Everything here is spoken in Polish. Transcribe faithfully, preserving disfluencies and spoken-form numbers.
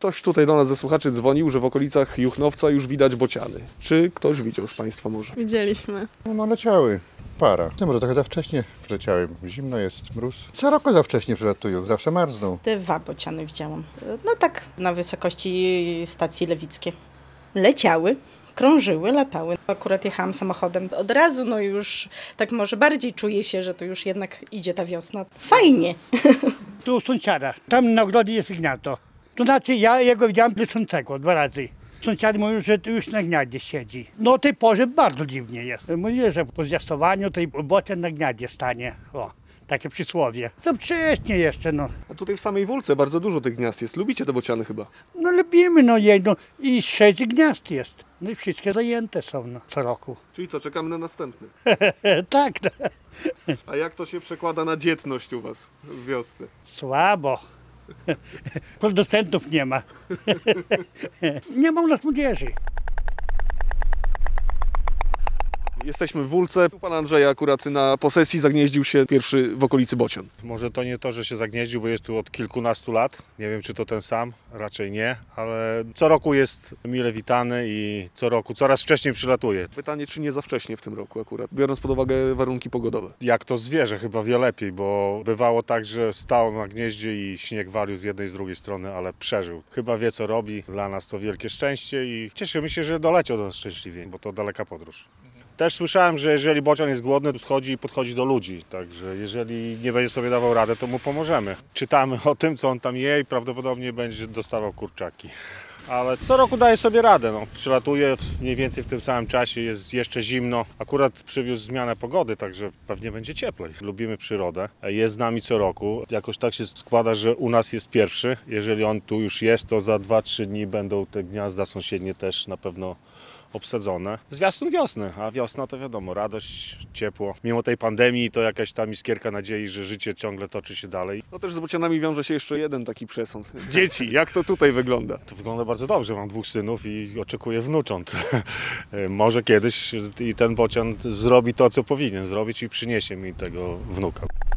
Ktoś tutaj do nas ze słuchaczy dzwonił, że w okolicach Juchnowca już widać bociany. Czy ktoś widział z Państwa może? Widzieliśmy. No, no leciały. Para. No może trochę za wcześnie przyleciały. Zimno jest, mróz. Co roku za wcześnie przylatują, zawsze marzną. Dwa bociany widziałam. No tak, na wysokości stacji Lewickie. Leciały, krążyły, latały. Akurat jechałam samochodem. Od razu, no już tak może bardziej czuję się, że to już jednak idzie ta wiosna. Fajnie. Tu u sąsiada. Tam na ogrodzie jest gniazdo. To znaczy ja jego widziałem lecącego dwa razy. Sąsiad mówił, że tu już na gniaździe siedzi. No o tej porze bardzo dziwnie jest. Mówię, że po zwiastowaniu tej bocian na gniaździe stanie. O, takie przysłowie. To wcześnie jeszcze, no. A tutaj w samej Wólce bardzo dużo tych gniazd jest. Lubicie te bociany chyba? No lubimy, no jej, no i sześć gniazd jest. No i wszystkie zajęte są, no, co roku. Czyli co, czekamy na następny. Tak, no. A jak to się przekłada na dzietność u Was w wiosce? Słabo. Producentów nie ma. Nie ma u nas młodzieży. Jesteśmy w Wólce. U Pana Andrzeja akurat na posesji zagnieździł się pierwszy w okolicy bocian. Może to nie to, że się zagnieździł, bo jest tu od kilkunastu lat. Nie wiem, czy to ten sam, raczej nie, ale co roku jest mile witany i co roku coraz wcześniej przylatuje. Pytanie, czy nie za wcześnie w tym roku akurat, biorąc pod uwagę warunki pogodowe. Jak to zwierzę, chyba wie lepiej, bo bywało tak, że stał na gnieździe i śnieg walił z jednej i z drugiej strony, ale przeżył. Chyba wie, co robi. Dla nas to wielkie szczęście i cieszymy się, że doleciał do nas szczęśliwie, bo to daleka podróż. Też słyszałem, że jeżeli bocian jest głodny, to schodzi i podchodzi do ludzi, także jeżeli nie będzie sobie dawał radę, to mu pomożemy. Czytamy o tym, co on tam je i prawdopodobnie będzie dostawał kurczaki. Ale co roku daje sobie radę, no. Przylatuje mniej więcej w tym samym czasie, jest jeszcze zimno. Akurat przywiózł zmianę pogody, także pewnie będzie cieplej. Lubimy przyrodę, jest z nami co roku. Jakoś tak się składa, że u nas jest pierwszy. Jeżeli on tu już jest, to za dwa trzy dni będą te gniazda sąsiednie też na pewno obsadzone. Zwiastun wiosny, a wiosna to wiadomo, radość, ciepło. Mimo tej pandemii to jakaś tam iskierka nadziei, że życie ciągle toczy się dalej. No też z bocianami wiąże się jeszcze jeden taki przesąd. Dzieci, jak to tutaj wygląda? To wygląda bardzo dobrze, mam dwóch synów i oczekuję wnucząt. Może kiedyś i ten bocian zrobi to, co powinien zrobić i przyniesie mi tego wnuka.